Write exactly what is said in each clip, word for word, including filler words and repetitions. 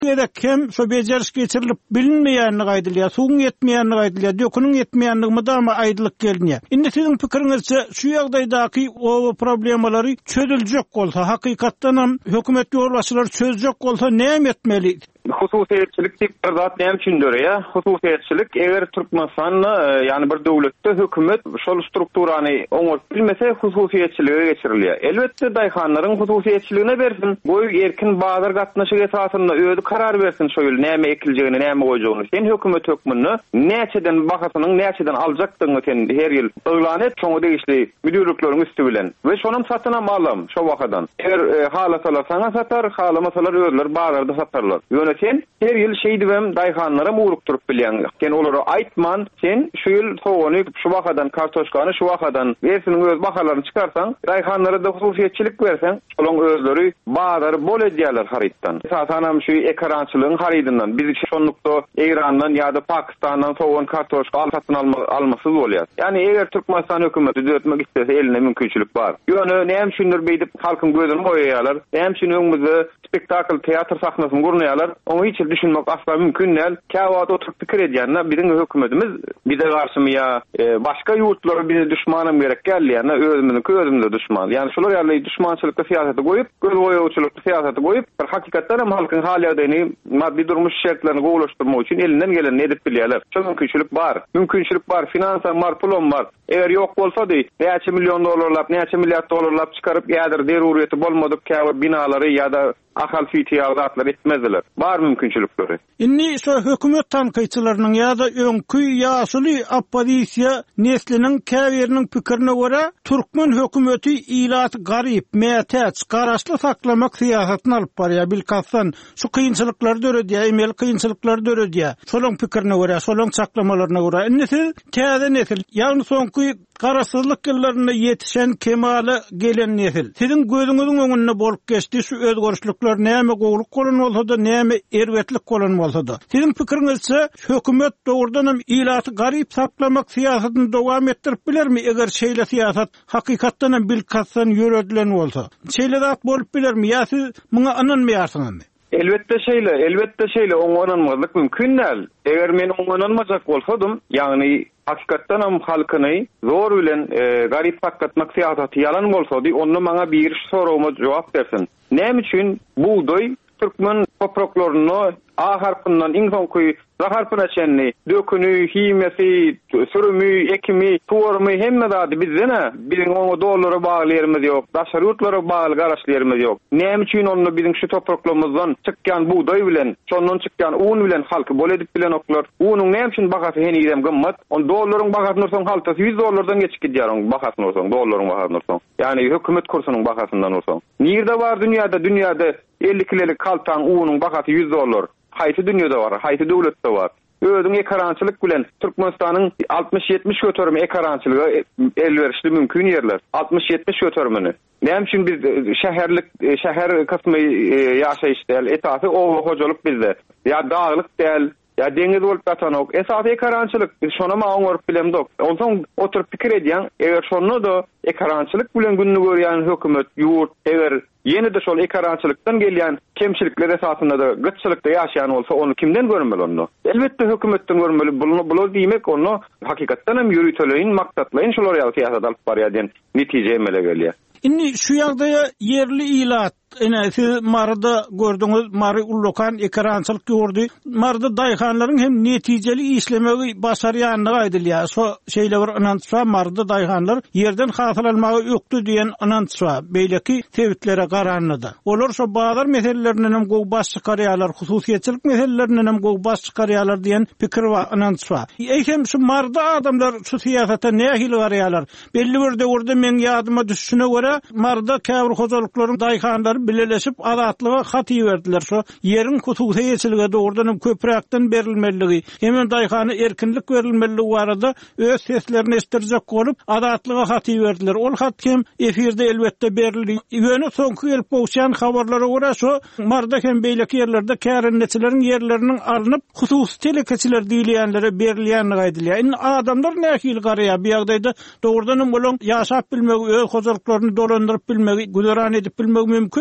Edek hem so beceriş geçirilip bilinmeýänini gaýdylýar, suwun yetmeýänini gaýdylýar, dökünün yetmeýänligimi da ama aýdylyk gelýär. Indi sizin pikiриňizçe şu ýagdaýdaky o problemalary çözüljek bolsa, hakykatdan hem hökümet ýolbaşçylary çözjek bolsa näme etmeli? Hususiyetçilik diýip bir zat näme üçindir ýa? Hususiyetçilik eger Türkmenistanyň ýani bir döwletde hökümet şol strukturany oňurup bilmese hususiyetçilige geçirilýär. Elbetde daýhanlaryň hususiyetçiligine bersin, goý erkin bazar gatnaşyk esasynda özi karar bersin şol näme ekiljegini, näme goýjagyny. Sen hökümet hökmünde näçeden bakasynyň näçeden aljakdygyny sen her ýyl öýlan et, şoňa degişli müdürlikleriň üstü bilen. We şonam satyna malym şo wagtdan. Eger e, halasalar sana satar, halamasalar özler bazarda satarlar. Sen her yıl şey dibem daýhanlara muruk turup bilýän. Sen olara aýtman, sen şu ýyl sowany şu wagtdan kartoşkany şu wagtdan bersiniň öz bahalaryny çykarsaň, daýhanlara da hususiyetçilik berseň, olaň özleri bazary bol edýärler harytdan. Satanam şu ekrançylygyň harydyndan biz şonlukda Eýrandan ýa-da Pakistandan sowan kartoşka alyp satyn almasy bolýar. Ýani eger Türkmenistan hökümeti düzeltmek istese eline mümkinçilik bar. Ýöne näme üçindir beýdip halkyň gözüni goýýarlar. Näme üçin öňümizde spektakl, teatr sahnasyny gurnaýarlar. Onu hiç düşünmek asla mümkün değil. Kağıt oturup fikir edýärler. Bizim hökümetimiz bize garşy ya e, başka ýurtlara bize düşmanım gerek gelýärler. Özümizin közümizde düşman. Yani şolar ýaly düşmançylykda siýasata goýup, göz goýuwçylykda siýasata goýup, bir hakykatdan hem halkyň hal ýagdaýyny, maddi durmuş şertlerini gowlaşdyrmak üçin elinden geleni edip bilýärler. Şol mümkinçilik bar. Mümkinçilik bar. Finansal mar pulum bar. Eger ýok bolsa-da, näçe million dollarlap, näçe milliard dollarlap çykaryp ýa-da deruriyeti bolmadyk käbir binalary ýa-da ahal fitiýazatlar etmezler. Bar mümkinçilikleri. Inni şu hökümet tanqyçylarynyň ýa-da öňkü ýaşuly oppozisiýa nesliniň käbiriniň pikirine görä Türkmen hökümeti ilat garyp, mätäç, garaşly saklamak siýasatyny alyp barýar. Bilkassan şu kynçylyklary döredýär, emel kynçylyklary döredýär. Şolaň pikirine görä, şolaň saklamalaryna görä. Indi siz täze nesil, ýagny soňky garaşsyzlyk ýyllaryna ýetişen kemale gelen nesil. Sizin gözüňiziň öňünde bolup geçdi şu özgörüşlükler näme gowluk bolan bolsa da, näme erwetlik bolan bolsa da. Sizin pikiriňizçe hökümet dogrudan hem ilaty garyp saklamak siýasatyny dowam etdirip bilermi? Eger şeýle siýasat hakykatdan hem bilkassan ýöredilen bolsa. Şeýle zat bolup bilermi? Ýa siz muňa ananmaýarsyňyzmy? Elbette şeýle, elbette şeýle oňananmazlyk mümkin näl. Eger men oňananmajak bolsadym, ýagny hakykatdan hem halkyny zor bilen e, garyp saklatmak siýasaty ýalan bolsady, onda maňa bir sorawma jogap bersin. Näme üçin buğday Türkmen topraklaryny A harpyndan iň soňky Z harpyna çenni, dökünü, himesi, sürümü, ekimi, tuwarmy hemme zady bizde biziň oňa dollara bagly ýerimiz ýok, daşary ýurtlara bagly garaşly ýerimiz ýok. Näme üçin onu biziň şu topraklarymyzdan çykkan buğday bilen, şondan çykkan un bilen halky bol edip bilen oklar. Unuň näme üçin bagasy heni gidem gymmat? On dollaryň bagasyny sorsaň haltasy yüz dollardan geçip gidýär oň bagasyny sorsaň, dollaryň bagasyny sorsaň. Ýani hökümet kursunyň bagasyndan sorsaň. Nirde bar dünýäde, dünýäde ellik kilolik kaltan unuň bagasy yüz dollar. Haýsy dünýede bar, haýsy döwletde bar. Özüň ekrançylyk bilen Türkmenistanyň altmış ýetmiş götürme ekrançylygy elverişli mümkin ýerler. altmış ýetmiş götürmeni. Näme üçin biz şäherlik şäher kysmy ýaşaýyş däl, etasy o hojalyk bizde. Ya dağlyk däl, ya deňiz bolup ýatanok. Esasy ekrançylyk, biz şonu ma oňurup bilemdik. Onsoň oturup pikir edýän, eger şonu da ekrançylyk bilen günni görýän hökümet, ýurt, eger ýene de şol ekrançylykdan gelýän kemçilikler esasynda da gıççylykda ýaşaýan bolsa, onu kimden görmeli onu? Elbetde hökümetden görmeli. Bunu bular diýmek onu hakykatdan hem ýürüteleýin, maksatlaýyn şolar ýaly siýasat alyp barýar diýen netije emele gelýär. Inni şu ýagdaýa yerli ilat, ene siz marda gördüňiz, mary ullokan ekrançylyk gördü. Marda daýhanlaryň hem netijeli işlemegi başarýanyny aýdylýar. So şeýle bir anançwa marda daýhanlar ýerden hasyl almagy ýokdy diýen anançwa beýleki sebitlere garanlydy. Olar şo bazar meselelerinden hem gowy baş çykarýarlar, hususiýetçilik meselelerinden hem gowy baş çykarýarlar diýen pikir we anançwa. Eýsem şu marda adamlar şu siýasata nähili garýarlar. Belli bir döwürde men ýadyma düşüşine görä marda käbir hojalyklaryň daýhanlary bileleşip adatlyga hat ýerdiler. Şo ýeriň hususiýetçiligi dogrudan hem köpräkden berilmeligi, hem daýhany erkinlik berilmeligi barada öz seslerini estirjek bolup adatlyga hat ýerdiler. Ol hat kim efirde elbetde berildi. Ýöne soňky gelip bolýan habarlara görä şo marda hem beýleki ýerlerde kärinneçileriň ýerleriniň alınıp hususy telekeçiler diýilýänlere berilýäni gaýdylýar. Indi adamlar nähili garýar bu ýagdaýda dogrudan hem bolan ýaşap bilmegi, öz hojalyklaryny dolandyryp bilmegi, güderan edip bilmegi mümkinmi?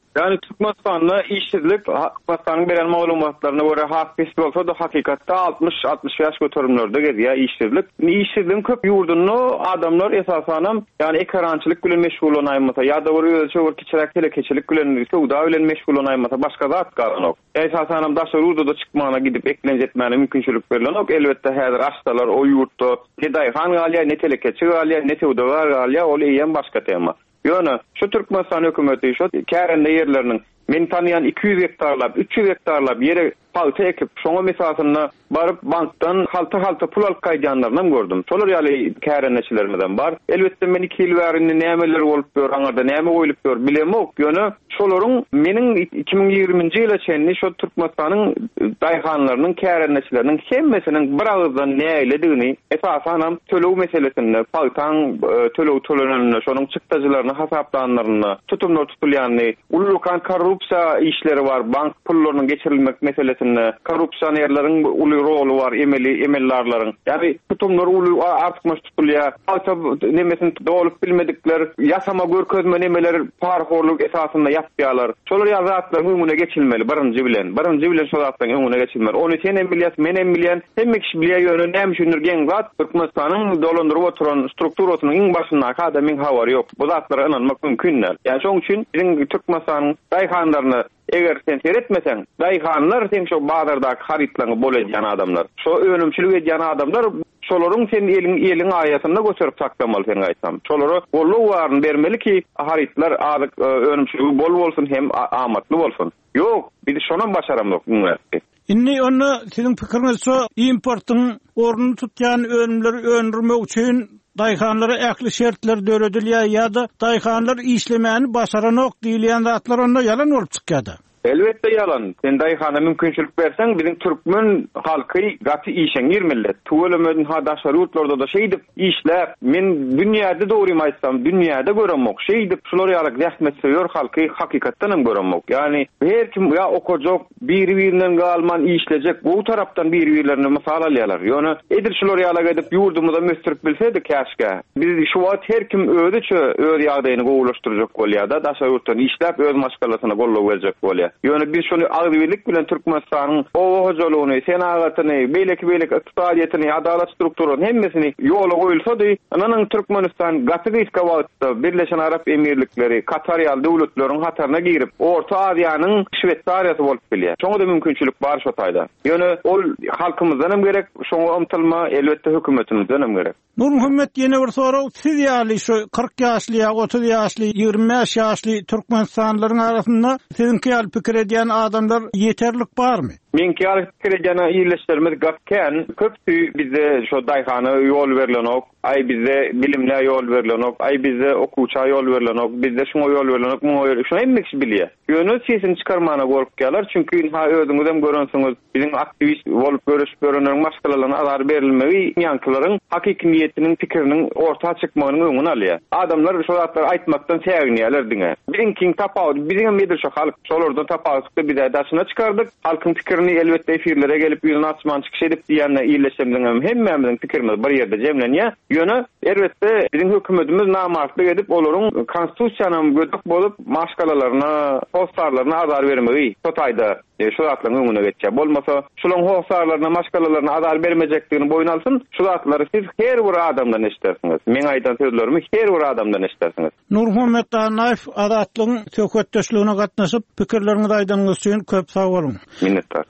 Yani Türkmenistan'da işsizlik, Türkmenistan'ın beren malumatlarına göre hakiki olsa da hakikatte altmış altmış yaş götürümlerde gediyor işsizlik. İşsizliğin köp yurdunu adamlar esasanam yani ekrançılık bilen meşgul olaymasa ya da oraya çok kiçirak telekeçilik bilen suda bilen meşgul olaymasa başka zat garnok. Esasanam daşa yurda çıkmana gidip eklenç etmene mümkünçülük verilenok. Elbette hazır aştalar o yurtta ne dayhan galya ne telekeçi galya ne suda var galya o leyen başka tema. Ýöne şu Türkmenistan hökümeti şu kärende yerlerinin men tanıyan iki yüz hektarlap, üç yüz hektarlap yere palta ekip şoňa mesasyna baryp bankdan halta-halta pul alyp gaýdanlaryny gördüm. Şolar ýaly kärenneçilerimden bar. Elbetde men iki ýyl bärinde nämeler bolup ber, aňarda näme goýulyp ber bilemok. Ýöne şolaryň meniň iki bin ýigrimiji ýyla çenli şu Türkmenistanyň daýhanlarynyň kärenneçileriniň hemmesiniň bir agızdan näledigini esasanam tölew meselesinde, paltaň tölew tölenenine, şonuň çykdagylaryny hasaplanlaryny, tutumlar tutulýany, ullukan korrupsiýa işleri var, bank pullarynyň geçirilmek meselesi korrupsiýerleriň uly rolu var, emeli emellarlaryň. Yani tutumlar uly artykmaş tutulýar. Hatta nemesin dolup bilmedikler, yasama görkezme nemeler parhorluk esasında yapýarlar. Şolar ýazatlaryň öňüne geçilmeli birinji bilen. Birinji bilen şol zatlaryň öňüne geçilmeli. Onu sen hem bilýäs, men hem bilýän, hemme kişi bilýär ýöne näme düşünürgen zat Türkmenistanyň dolandyryp oturan strukturasynyň iň başynda kada men hawary ýok. Bu zatlara inanmak mümkindir. Yani şoň üçin biziň Türkmenistanyň daýhanlaryny eger sen seyretmesen, daýhanlar sen şu badardaky haritlaryny bolýan adamlar. Şu önümçilik edýän adamlar şolaryň sen eliň eliň aýatyna götürüp saklamaly sen aýtsam. Şolary gollu waryn bermeli ki haritlar adyk önümçiligi bol bolsun hem amatly bolsun. Ýok, biz şonan başaramok üniversite. Inni onu sizin pikiriňiz şu importyň ornuny tutýan önümleri öndürmek üçin daýhanlara ähli şertler döredilýär ýa-da daýhanlar işlemäni başaranok diýilýän zatlar onda ýalan bolup çykýardy. Elbette yalan. Sen daýhana mümkünçilik bersen, bizim Türkmen halky gaty işeňir millet. Tuwelmedin ha daşary ýurtlarda da şeýdip işläp, men dünýäde dogry aýtsam, dünýäde göremok. Şeýdip şular ýaly zähmet söýür halky hakykatdan hem göremok. Yani her kim ya okujak, biri-birinden galman işlejek, bu tarapdan biri-birilerini mysal alýarlar. Ýöne edir şular ýaly edip ýurdumyzda möstürip bilseydik käşke. Biz şu wagt her kim öýdüçe öz ýagdaýyny gowulaşdyrjak bolýar-da, daşary ýurtdan işläp öz maşgalasyna gollap berjek bolýar. Ýöne biz şonu agdybilik bilen Türkmenistanyň o hojalygyny, senagatyny, beýleki-beýleki iqtisadiýatyny, adalet strukturyny hemmesini ýola goýulsa-da, ananyň Türkmenistan gaty gyska wagtda Birleşen Arap Emirlikleri, Katar ýaly döwletleriň hatarına girip, Orta Aziýanyň Şweýtsariýasy bolup bilýär. Şoňa da mümkünçilik bar şu taýda. Ýöne ol halkymyzdan hem gerek, şoňa umtylma elbetde hökümetimizden hem gerek. Nur Muhammed ýene bir soraw, siz ýaly şu kırk ýaşly, otuz ýaşly, ýygrimi beş ýaşly Türkmenistanlaryň arasynda sizinki ýaly pikir edýän adamlar ýeterlik barmy? Menki arasynda ýerleşdirmek gapken köpçü bize şu daýhana ýol berilenok, ay bize bilimle ýol berilenok, ay bize okuwça ýol berilenok, bize şoňa ýol berilenok, muňa şonu hemme kişi bilýär. Ýöne sesini çykarmana gorkýarlar, çünki ha özüňiz hem görensiňiz, biziň aktivist bolup görüşip görenleriň maşgalaryna azar berilmegi ýankylaryň hakyky niýetiniň pikiriniň ortaga çykmagynyň öňüne alýar. Adamlar şu zatlar aýtmakdan säýänýärler diňe. Biziň tapawut, biziň medir şu halk şolardan tapawutda bir daşyna çykardyk. Halkyň pikirini elbette efirlere gelip ýüzüne açman çykyş edip diýende ýerleşmeliň hemmemizin pikirimiz bir ýerde jemlenýär. Ýöne elbette biziň hökümetimiz namartlyk edip olaryň konstitusiýanyň gödük bolup maşgalalaryna, hostarlaryna azar bermegi totaýda şu zatlaryň öňüne geçýär. Bolmasa şolaryň hostarlaryna, maşgalalaryna azar bermejekdigini boyun alsyn, şu zatlary siz her bir adamdan eşidersiňiz. Men aýtan sözlerimi her bir adamdan eşidersiňiz. Nur Muhammed Danaýew adatlygyň söhbetdeşligine gatnaşyp pikirleriňizi aýdanyňyz üçin köp sag bolun. Minnettar.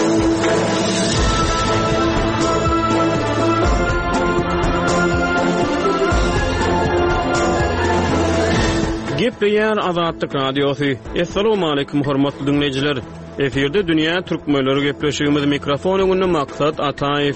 Gepleyen Azatlyk Radiosu. Assalamu alaykum hormatly dinleyijiler. Eferde dünýä türkmenleri gepleşigimiz mikrofon öňünde Maksat Ataýew.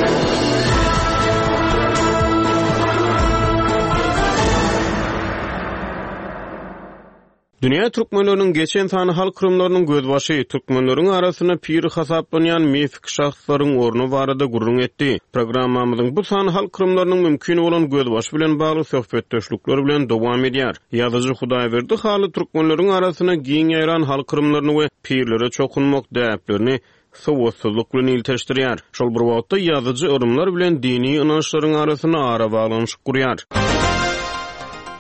Dünýä türkmenläriniň geçen sany halk kurumlarynyň gözbaşy türkmenleriň arasyna pir hasaplanýan mefik şahslaryň ornu barada gurrun etdi. Programmamyzyň bu sany halk kurumlarynyň mümkin bolan gözbaşy bilen bagly söhbetdeşlikler bilen dowam edýär. Ýazyjy Hudaýberdi haly türkmenleriň arasyna giň ýaran halk kurumlaryny we pirlere çokunmak däplerini sowatsyzlyk bilen ilteşdirýär. Şol bir wagtda ýazyjy ırımlar bilen dini inançlaryň arasyna ara baglanyş gurýar.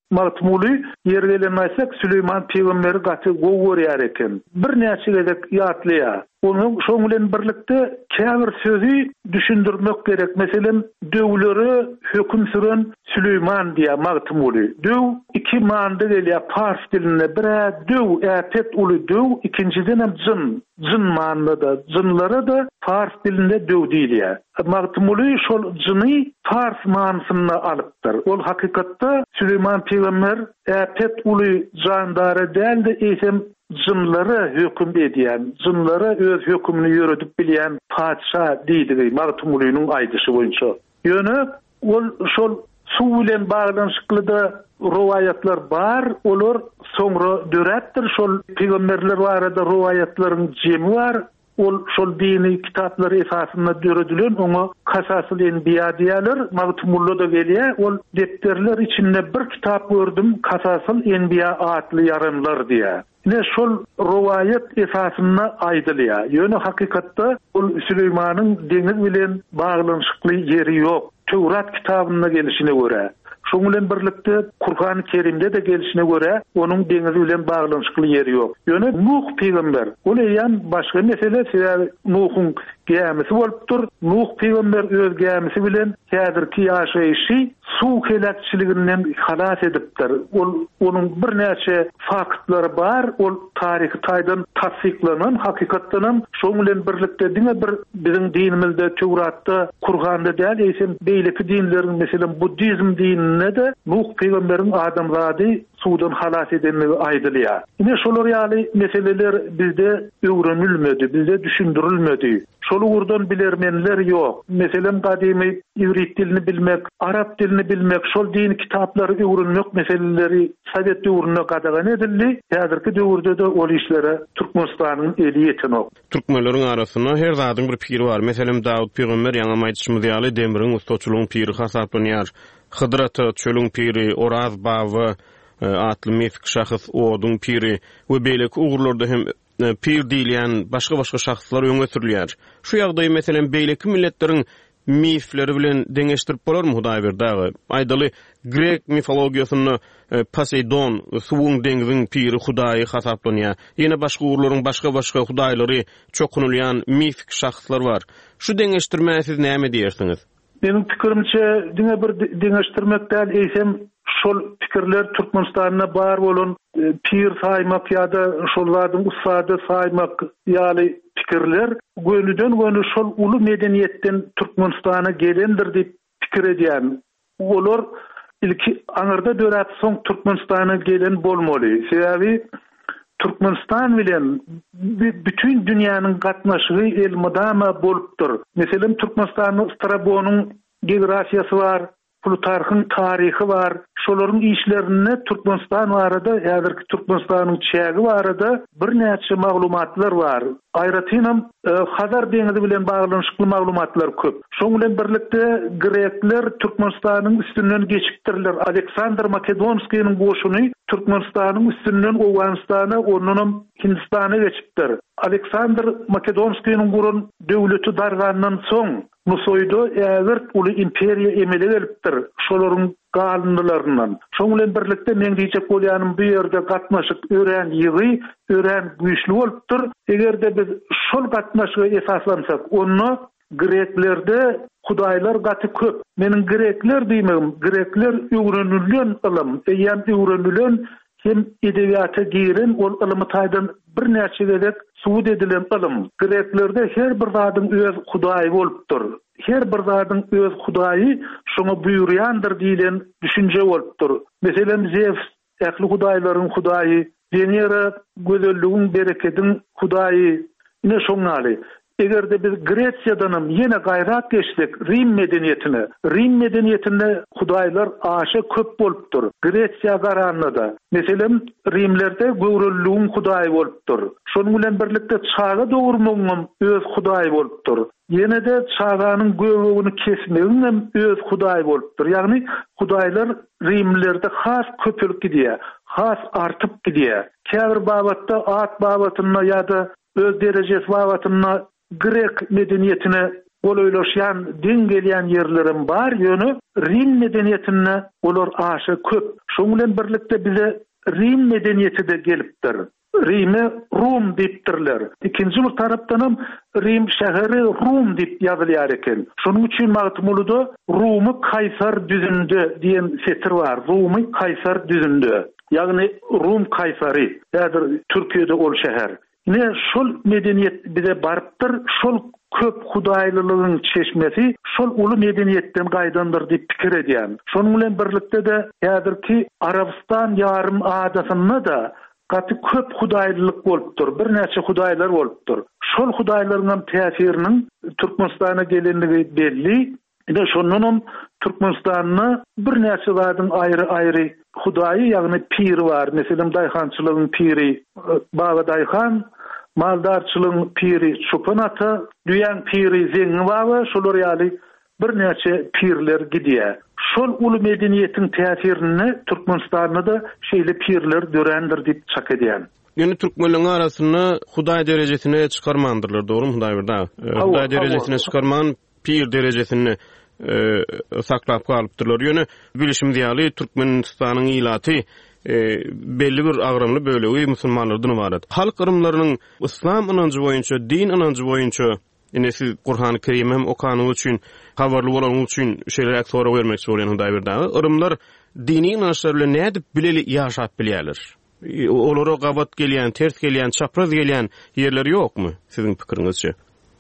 Magtumuly yergelen aýsak Süleyman peýgamberi gaty gowgorýar eken. Bir näçe gezek ýatlya. Onun şoň bilen birlikde käbir sözi düşündirmek gerek. Meselen döwleri höküm süren Süleyman diýär Magtumuly. Döw iki mandy gelýär Fars diline. Bire döw äpet uly döw, ikinciden hem jyn. Jyn manada, jynlara da Fars dilinde döw diýilýär. Magtumuly şol jyny Fars manysyna alypdyr. Ol hakykatda Süleyman peýgamber äpet uly jandary däldi, eýsem jynlara höküm edýän, jynlara öz hökmüni ýöredip bilýän padşa diýdi Magtumulynyň aýdyşy boýunça. Ýöne ol şol suw bilen baglanşykly da rowayatlar bar, olar soňra döräpdir. Şol peýgamberler barada rowayatlaryň jemi bar. Ol şol dini kitaplar esasında döredilen ona Kasasul Enbiya diýerler. Magtumullo da gelýär. Ol depterler içinde bir kitap gördüm, Kasasul Enbiya adly yarymlar diýär. Ne şol rowayat esasında aýdylýar. Ýöne hakykatda ol Süleymanyň deňiz bilen baglanşykly ýeri ýok. Tewrat kitabyna gelişine görä. Şoň bilen birlikde Kur'an-ı Kerimde de gelişine göre onun deňiz bilen baglanşykly ýeri ýok. Ýöne Nuh peýgamber, ol ýan başga mesele, sebäbi Nuhyň gemisi bolupdyr. Nuh peýgamber öz gemisi bilen häzirki ýaşaýşy suw kelekçiliginden halas edipdir. Ol onuň bir näçe faktlary bar, ol taryhy taýdan tasdiklanan, hakykatdan şoň bilen birlikde diňe bir biziň dinimizde, Tewratda, Kur'anda däl, eýsem beýleki dinleriň, meselem Buddizm dinine de Nuh peýgamberiň adamzady suwdan halas edenligi aýdylýar. Ine şolar ýaly meseleler bizde öwrenilmedi, bizde düşündirilmedi. Şol urdan bilermenler ýok. Meselem gadymy ýürit dilini bilmek, arap dilini bilmek, şol din kitaplary öwrenmek meseleleri Sowet döwründe gadagan edildi. Häzirki döwürde de ol işlere Türkmenistanyň eli ýetenok. Türkmenleriň arasyna her zadyň bir piri bar. Meselem Dawud peýgamber ýa-da maýdyşymyz ýaly demiriň ustaçylygyň piri hasaplanýar. Hydrat çölüň piri, Oraz bawy atly mefik şahys oduň piri we beýleki ugurlarda hem pir diýilýän başga-başga şahslar öňe sürilýär. Şu ýagdaý meselem beýleki milletleriň mifleri bilen deňeşdirip bolarmy Hudaýberdagy? Aýdaly Grek mifologiýasyny Poseidon, suwuň deňiziň piri Hudaý hasaplanýar. Ýene başga ugurlaryň başga-başga hudaýlary çokunulýan mifik şahslar bar. Şu deňeşdirmäge siz näme diýersiňiz? Benim pikirimçe diňe bir deňeşdirmekden eýsem şol pikirler Türkmenistanyna bar bolan e, pir saýmak ýa-da şol zadyň ustady saýmak ýaly pikirler gönüden gönü şol uly medeniýetden Türkmenistana gelendir diýip pikir edýän. Olar ilki aňyrda döräp soň Türkmenistana gelen bolmaly. Sebäbi Türkmenistan bilen bütün dünýäniň gatnaşygy elmydama bolupdyr. Meselem Türkmenistanyň Strabonyň geografiýasy bar, Plutarhyň taryhy bar. Şolaryň işlerini Türkmenistan barada, häzirki Türkmenistanyň çägi barada bir näçe maglumatlar bar. Aýratynam e, Hazar deňizi bilen baglanşykly maglumatlar köp. Şoň bilen birlikde Grekler Türkmenistanyň üstünden geçipdirler. Aleksandr Makedonskiýanyň goşuny Türkmenistanyň üstünden Owganistana, onunam Hindistana geçipdir. Aleksandr Makedonskiýanyň gurun döwleti dargandan soň Musoydo ägir uly imperiýa emele gelipdir. Şolaryň galynlaryndan. Şoň bilen birlikde men diýjek bolýanym bu ýerde gatnaşyk ören ýygy, ören güýçli bolupdyr. Egerde biz şol gatnaşyga esaslansak, onu Greklerde hudaýlar gaty köp. Meniň Grekler diýmegim, Grekler öwrenilýän ilim, eýem öwrenilen hem edebiýata giren ol ilymy taýdan bir näçe gezek suwd edilen ilim. Greklerde her bir zadyň öz hudaýy bolupdyr. Her bir zadyň öz hudaýy şoňa buýurýandyr diýilen düşünje bolupdyr. Meselem Zeus, ähli hudaýlaryň hudaýy, Venera gözelligiň bereketiň hudaýy, ne şoňaly. Egerde biz Gresiýadanam ýene gaýrat geçdik Rim medeniýetine. Rim medeniýetinde hudaýlar aşa köp bolupdyr. Gresiýa garanyda. Meselem Rimlerde göwrelligiň hudaýy bolupdyr. Şonuň bilen birlikde çaga dowurmagyň öz hudaýy bolupdyr. Ýene de çaganyň göwregini kesmegiň hem öz hudaýy bolupdyr. Ýagny hudaýlar Rimlerde has köpülük gidýär, has artyp gidýär. Käbir babatda at babatyna ýa-da öz derejesi babatyna Grek medeniýetine bol öýleşýän, diň gelýän ýerlerim bar ýöne Rim medeniýetine olar aşy köp. Şoň bilen birlikde bize Rim medeniýeti de gelipdir. Rime Rum dipdirler. İkinci bir tarapdanam Rim şäheri Rum dip ýazylýar eken. Şonuň üçin magtymylyda Rumy Kaysar düzünde diýen setir bar. Rumy Kaysar düzünde. Ýagny Rum Kaysary. Ýa-da Türkiýede ol şäher. Ne şol medeniýet bize barpdyr, şol köp hudaýlylygyň çeşmesi şol uly medeniýetden gaýdandyr diýip pikir edýän. Şonuň bilen birlikde de ýa-da Arabistan ýarym adasyna da gaty köp hudaýlylyk bolupdyr. Bir näçe hudaýlar bolupdyr. Şol hudaýlaryň täsiriniň Türkmenistana gelenligi belli. Ine şonunun Türkmenistanyny bir näçe zadyň aýry-aýry hudaýy ýagny piri bar. Meselem daýhançylygyň piri Baga daýhan, maldarçylygyň piri Çopan ata, düýän piri Zeňi baba, şolar ýaly bir näçe pirler gidýär. Şol uly medeniýetiň täsirini Türkmenistanyda da şeýle pirler dörendir diýip çak edýän. Ýöne türkmenliň arasyny hudaý derejesine çykarmandyrlar, dogrymy hudaý birde? Hudaý derejesine çykarman pir derejesini e, saklap galypdyrlar. Ýöne bilişim diýaly Türkmenistanyň ilaty e, belli bir agramly bölegi musulmanlardan ibaret. Halk ırımlarynyň islam anancı boýunça, din anancı boýunça ine siz Qur'an-ı Kerim hem okanyň üçin, habarly bolan üçin şeýle aksora bermekçi bolan hudaý birde. Irymlar dini inançlar bilen nädip bileli ýaşap bilýärler? Olara gabat gelýän, ters gelýän, çapraz gelýän ýerleri ýokmy siziň pikiriňizçe?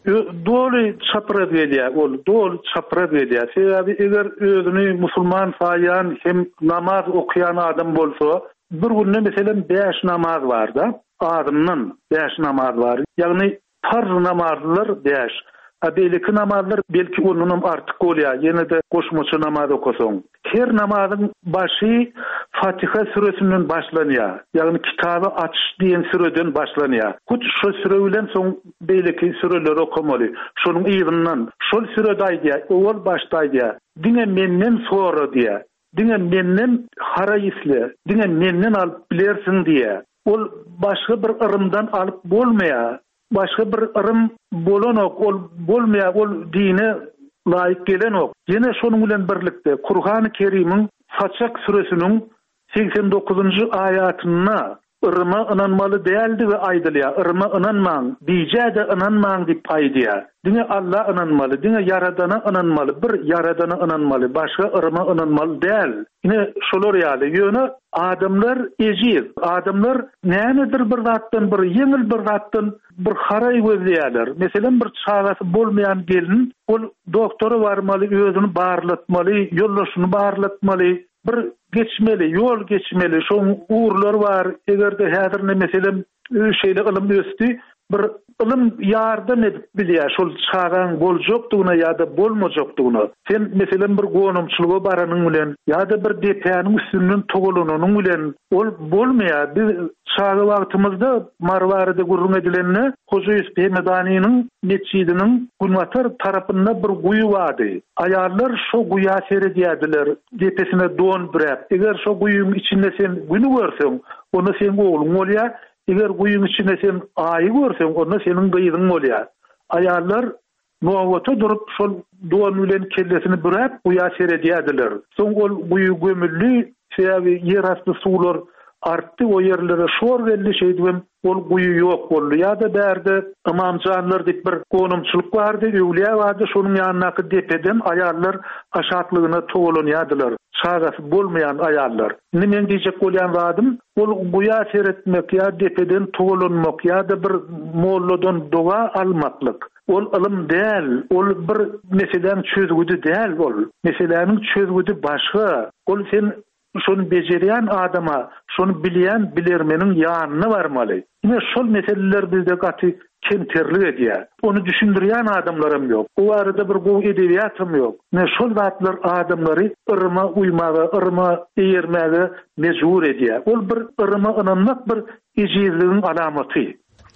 Doğru çapraz gelýär, ol doğru çapraz gelýär. Sebäbi eger özüni musulman saýan hem namaz okuyan adam bolsa, bir günde meselem beş namaz bar da, adamyň beş namaz bar. Ýagny farz namazlar beş. Abeliki namazlar belki onunun artık bolýar. Ýene de goşmaçy namaz okusaň. Her namazyň başy Fatiha suresinden başlanýar. Ýagny kitaby açyş diýen sureden başlanýar. Kuç şu sure bilen soň belki sureler okamaly. Şonuň ýygyndan şol surede aýdýar, owal başlaýdýar. Diňe menden sonra diýär. Diňe menden haraýysly, diňe menden alyp bilersiň diýär. Ol başga bir ırımdan alyp bolmaýar. Başga bir ırım bolanok, ol bolmaýar, ol dine laýyk gelenok. Ýene şonuň bilen birlikde Qur'an-ı Kerim'iň Saçak suresiniň seksen dokuzuncu aýatyna ırma inanmaly däldi we aýdylýar. Irma inanmaň, diýjäde inanmaň diýip aýdýar. Diňe Allah inanmaly, diňe Yaradana inanmaly, bir Yaradana inanmaly, başga ırma inanmaly däl. Ine şolar ýaly ýöne adamlar ejiz, adamlar nämedir bir zatdan, bir ýeňil bir zatdan bir haray gözleýärler. Meselem bir çagasy bolmaýan gelin, ol doktora barmaly, özüni barlatmaly, ýollaşyny barlatmaly, bir geçmeli, yol geçmeli, şoň uğurlar var. Egerde häzirne meselem şeýle ilim ösdi, bir ilim ýardam edip bilýär şol çagan boljokdygyna ýa-da bolmajakdygyna. Sen meselem bir gonumçylyga baranyň bilen ýa-da bir depäniň üstünden togulanynyň bilen ol bolmaýar. Biz çaga wagtymyzda Marwaryda gurrun edilenne Hoca Yusuf Medani'nin mescidinin Gunwatar tarapynda bir guýy bardy. Aýallar şo guýa seredýärdiler, depesine don birep. Eger şo guýyň içinde sen güni görseň, onu sen oğluň bolýar. Eger guýyň içinde sen aýy görseň, onda seniň gyýdyň bolýar. Aýallar nowata durup şol don bilen kellesini birep guýa seredýärdiler. Soň ol guýy gömülli, sebäbi ýer asty suwlar artdy, o yerlere şor belli şeydim, ol guýy ýok boldy. Ýa-da bärde imamjanlar diýip bir gonumçylyk bardy, öwliýa bardy, şonuň ýanyna depeden aýallar aşatlygyna togulanýardylar. Çagasy bolmaýan aýallar. Nimen diýjek bolýan wadym, ol guýa seretmek ýa depeden togulanmak ýa-da bir molladan doga almaklyk. Ol ilim däl, ol bir meselem çözgüdi däl ol. Meseleniň çözgüdi başga. Ol sen şonu bejerýän adama, şonu bilýän bilermeniň ýanyna barmaly. Ine şol meseleler bizde gaty kemterlik edýär. Onu düşündirýän adamlarym ýok. O arada bir gowy edebiýatym ýok. Ne şol zatlar adamlary ırma uymaga, ırma eýermäge mejbur edýär. Ol bir ırma inanmak bir ejizligiň alamaty.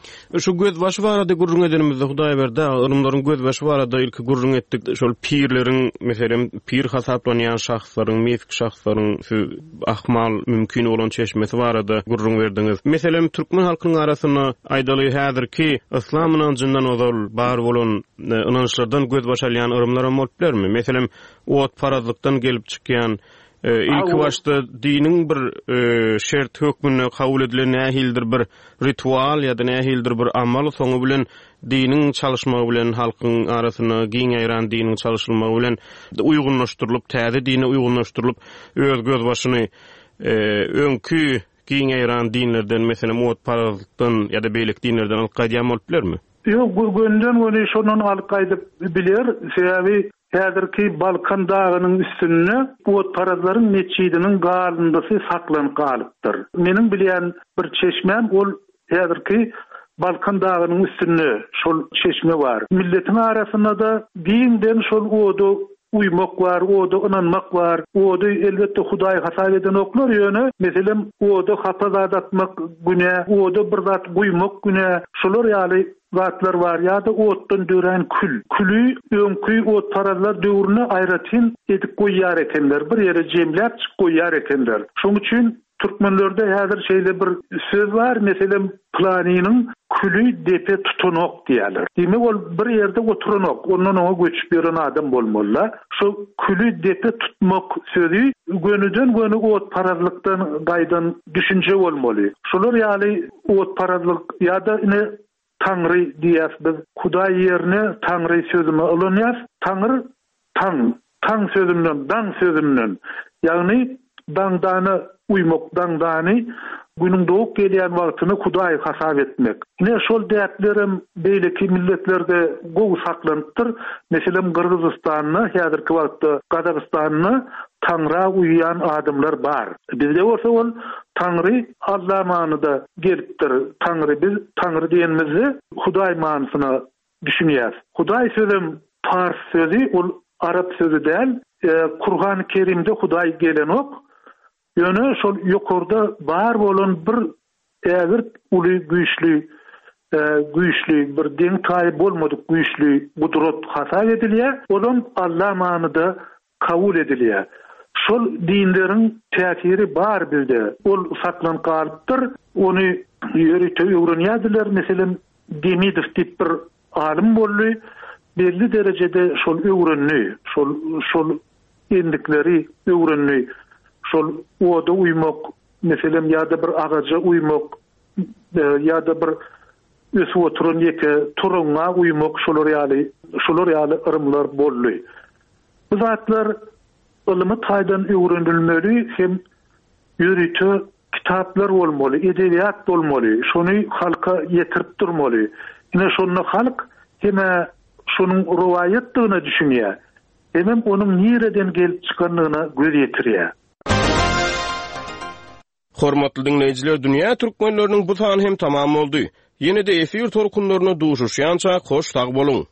Şu gözbaşı barada gurrun edenimizde Hudaý berdi, ırımlaryň gözbaşı barada ilki gurrun etdik. Şol pirleriň, meselem pir hasaplanýan şahslaryň, mesik şahslaryň ahmal mümkin bolan çeşmesi barada gurrun berdiňiz. Meselem türkmen halkynyň arasyna aýdaly häzirki islam inancyndan ozal bar bolan inançlardan gözbaşı alýan ırımlara bolup bermi? Meselem owat farazlykdan gelip çykýan E, ilk başta dinin bir e, şert hökmüne kabul edilen nähildir bir ritual ýa-da nähildir bir amal soňu bilen dinin çalışmagy bilen halkyň arasyna giňeýran dinin çalışylmagy bilen uýgunlaşdyrylyp, täze dine uýgunlaşdyrylyp öz göz başyny e, öňkü giňeýran dinlerden, meselem owat parazlykdan ýa-da beýlik dinlerden alqaýdýan bolup bilermi? Ýok, bu gönden onu şonun alqaýdyp biler. Sebäbi häzirki Balkan dagynyň üstünde bu parazlaryň meçidiniň galyndygy saklanyp galypdyr. Meniň bilýän bir çeşmem ol häzirki Balkan dagynyň üstünde şol çeşme bar. Milletiň arasynda da dinden şol odu uymak var, oda inanmak var. Oda elbette Hudaý hasap eden oklar ýöne. Meselem oda hapazat atmak güne, oda bir zat guýmak güne. Şolar ýaly zatlar var ýa-da otdan dören kül. Külü öňkü ot parazlar döwrüne aýratyn edip goýýar ekenler. Bir ýere jemläp çyk goýýar ekenler. Şoň üçin türkmenlerde häzir şeýle bir söz var, meselem planynyň külü depe tutunok diýerler. Demek ol bir ýerde oturanok, ondan oňa göçüp beren adam bolmaly. Şu külü depe tutmak sözü gönüden göni ot parazlykdan gaýdan düşünje bolmaly. Şolar ýaly ot parazlyk ýa-da ine Tanrı diýäs biz Hudaý ýerine Tanrı sözüme alanyas. Tanrı taň, taň sözünden, daň sözünden. Ýagny daňdany uymak, daňdany günüň doğup gelýän wagtyny Hudaý hasap etmek. Ne şol däplerim beýleki milletlerde gowy saklanypdyr. Meselem Gürgizistanyny, häzirki wagtda Gazagystanyny Tanrı'a uýan adamlar bar. Bizde bolsa ol Tanrı Allah manyda gelipdir. Tanrı biz Tanrı diýenimizi Hudaý manysyna düşünýäs. Hudaý sözüm Fars sözü, ol Arap sözü däl. E, Kur'an-ı Kerimde Hudaý gelen ok. Ýöne şol ýokurda bar bolan bir ägir uly güýçli e, güýçli bir deň taýy bolmadyk güýçli gudrat hasap edilýär. Olam Allah manyda kabul edilýär. Şol dinleriň täsiri bar bizde. Ol saklanyp galypdyr. Ony ýöretip öwrenýärdiler. Meselem Demidov diýip bir alim boldy. Belli derejede şol öwrenýär. Şol şol endikleri öwrenýär. Şol oda uymak, meselem ýa-da bir agaja uymak, ýa-da bir ösüp oturan ýeke turunga uymak, şolar ýaly, şolar ýaly yrymlar boldy. Bu zatlar ılımy taýdan öwrenilmeli, hem ýürütü kitaplar bolmaly, edebiýat bolmaly, şonu halka ýetirip durmaly. Ine şonu halk heme şonuň rowaýatdygyna düşünýär. Hem onuň nireden gelip çykanlygyna göz ýetirýär. Hormatly dinleyijiler, dünýä türkmenläriniň bu sany hem tamam boldy. Ýene-de efir torkunlaryna duşuşýança hoş tag boluň.